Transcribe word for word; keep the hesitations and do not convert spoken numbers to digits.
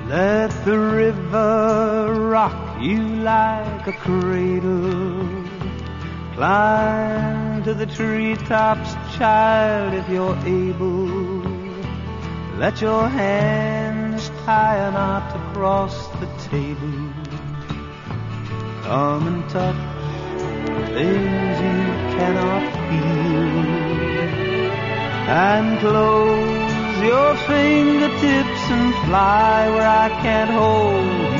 Let the river rock you like a cradle. Climb to the treetops, child, if you're able. Let your hands tie a knot across the table. Come and touch things you cannot feel, and close your fingertips and fly where I can't hold